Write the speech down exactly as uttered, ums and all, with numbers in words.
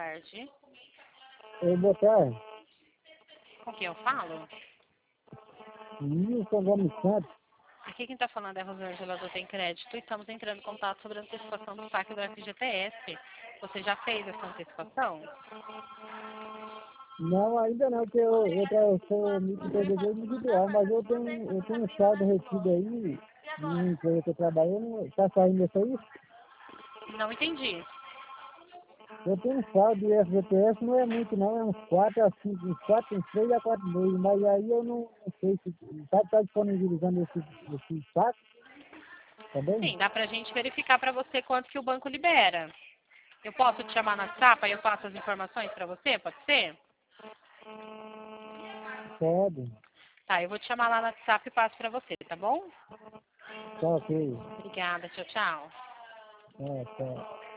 tarde. Oi, boa tarde. Com quem eu falo? Nilson Gomes Santos. Aqui quem está falando é a Rosângela do Tem Crédito e estamos entrando em contato sobre a antecipação do saque do F G T S. Você já fez essa antecipação? Não, ainda não, porque eu, eu, tra- eu sou microempreendedor individual, mas eu tenho, eu tenho um saldo retido aí, de uma empresa que eu trabalho, está saindo isso aí? Não entendi. Eu tenho um saldo de F G T S, não é muito não, é uns quatro a cinco, uns quatro, uns três a quatro meses, mas aí eu não, não sei se está tá disponibilizando esse, esse saco, tá bem? Sim, dá pra gente verificar para você quanto que o banco libera. Eu posso te chamar no WhatsApp e eu passo as informações para você, pode ser? Pode, Tá, eu vou te chamar lá no WhatsApp e passo para você, tá bom? tá ok, Obrigada, tchau, tchau. é, tá.